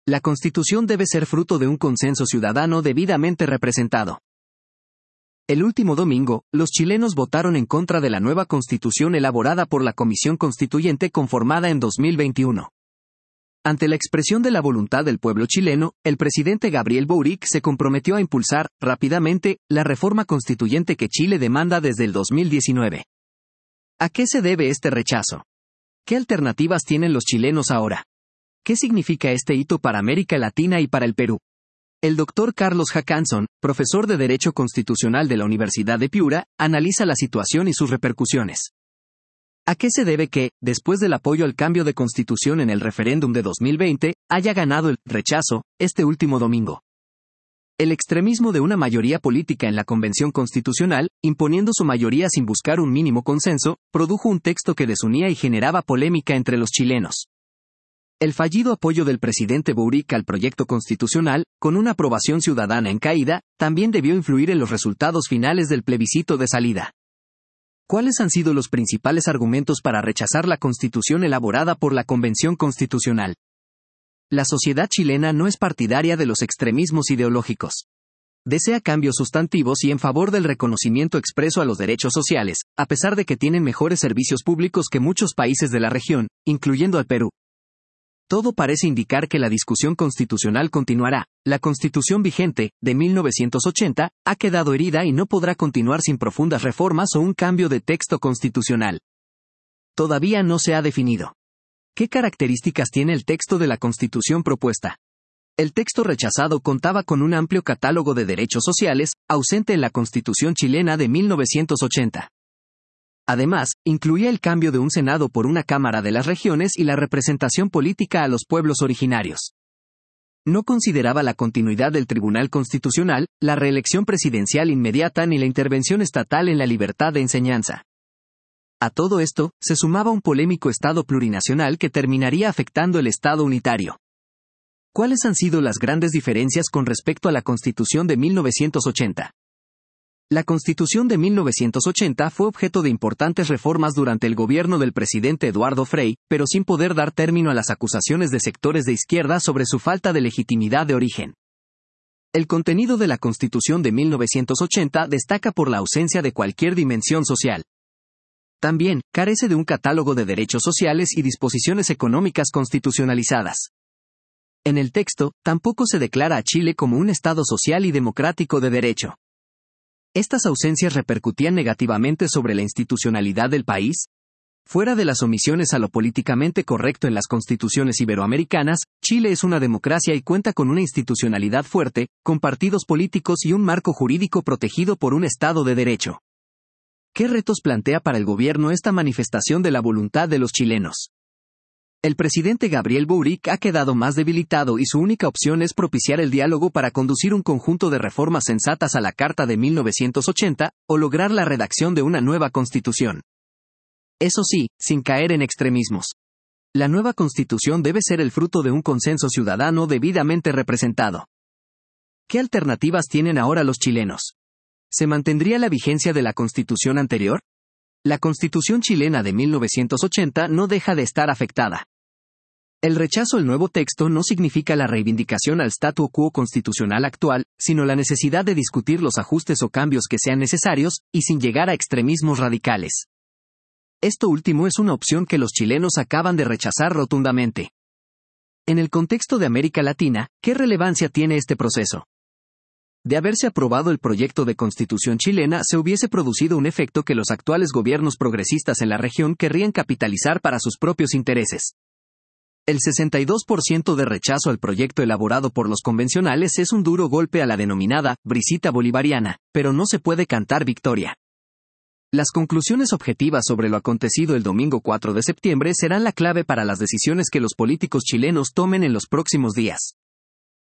La Constitución debe ser fruto de un consenso ciudadano debidamente representado. El último domingo, los chilenos votaron en contra de la nueva Constitución elaborada por la Comisión Constituyente conformada en 2021. Ante la expresión de la voluntad del pueblo chileno, el presidente Gabriel Boric se comprometió a impulsar, rápidamente, la reforma constituyente que Chile demanda desde el 2019. ¿A qué se debe este rechazo? ¿Qué alternativas tienen los chilenos ahora? ¿Qué significa este hito para América Latina y para el Perú? El doctor Carlos Hackanson, profesor de Derecho Constitucional de la Universidad de Piura, analiza la situación y sus repercusiones. ¿A qué se debe que, después del apoyo al cambio de constitución en el referéndum de 2020, haya ganado el rechazo este último domingo? El extremismo de una mayoría política en la Convención Constitucional, imponiendo su mayoría sin buscar un mínimo consenso, produjo un texto que desunía y generaba polémica entre los chilenos. El fallido apoyo del presidente Boric al proyecto constitucional, con una aprobación ciudadana en caída, también debió influir en los resultados finales del plebiscito de salida. ¿Cuáles han sido los principales argumentos para rechazar la Constitución elaborada por la Convención Constitucional? La sociedad chilena no es partidaria de los extremismos ideológicos. Desea cambios sustantivos y en favor del reconocimiento expreso a los derechos sociales, a pesar de que tienen mejores servicios públicos que muchos países de la región, incluyendo al Perú. Todo parece indicar que la discusión constitucional continuará. La Constitución vigente, de 1980, ha quedado herida y no podrá continuar sin profundas reformas o un cambio de texto constitucional. Todavía no se ha definido. ¿Qué características tiene el texto de la Constitución propuesta? El texto rechazado contaba con un amplio catálogo de derechos sociales, ausente en la Constitución chilena de 1980. Además, incluía el cambio de un Senado por una Cámara de las Regiones y la representación política a los pueblos originarios. No consideraba la continuidad del Tribunal Constitucional, la reelección presidencial inmediata ni la intervención estatal en la libertad de enseñanza. A todo esto, se sumaba un polémico Estado plurinacional que terminaría afectando el Estado unitario. ¿Cuáles han sido las grandes diferencias con respecto a la Constitución de 1980? La Constitución de 1980 fue objeto de importantes reformas durante el gobierno del presidente Eduardo Frei, pero sin poder dar término a las acusaciones de sectores de izquierda sobre su falta de legitimidad de origen. El contenido de la Constitución de 1980 destaca por la ausencia de cualquier dimensión social. También, carece de un catálogo de derechos sociales y disposiciones económicas constitucionalizadas. En el texto, tampoco se declara a Chile como un Estado social y democrático de derecho. ¿Estas ausencias repercutían negativamente sobre la institucionalidad del país? Fuera de las omisiones a lo políticamente correcto en las constituciones iberoamericanas, Chile es una democracia y cuenta con una institucionalidad fuerte, con partidos políticos y un marco jurídico protegido por un Estado de derecho. ¿Qué retos plantea para el gobierno esta manifestación de la voluntad de los chilenos? El presidente Gabriel Boric ha quedado más debilitado y su única opción es propiciar el diálogo para conducir un conjunto de reformas sensatas a la Carta de 1980, o lograr la redacción de una nueva constitución. Eso sí, sin caer en extremismos. La nueva constitución debe ser el fruto de un consenso ciudadano debidamente representado. ¿Qué alternativas tienen ahora los chilenos? ¿Se mantendría la vigencia de la constitución anterior? La Constitución chilena de 1980 no deja de estar afectada. El rechazo al nuevo texto no significa la reivindicación al statu quo constitucional actual, sino la necesidad de discutir los ajustes o cambios que sean necesarios, y sin llegar a extremismos radicales. Esto último es una opción que los chilenos acaban de rechazar rotundamente. En el contexto de América Latina, ¿qué relevancia tiene este proceso? De haberse aprobado el proyecto de constitución chilena, se hubiese producido un efecto que los actuales gobiernos progresistas en la región querrían capitalizar para sus propios intereses. El 62% de rechazo al proyecto elaborado por los convencionales es un duro golpe a la denominada brisita bolivariana, pero no se puede cantar victoria. Las conclusiones objetivas sobre lo acontecido el domingo 4 de septiembre serán la clave para las decisiones que los políticos chilenos tomen en los próximos días.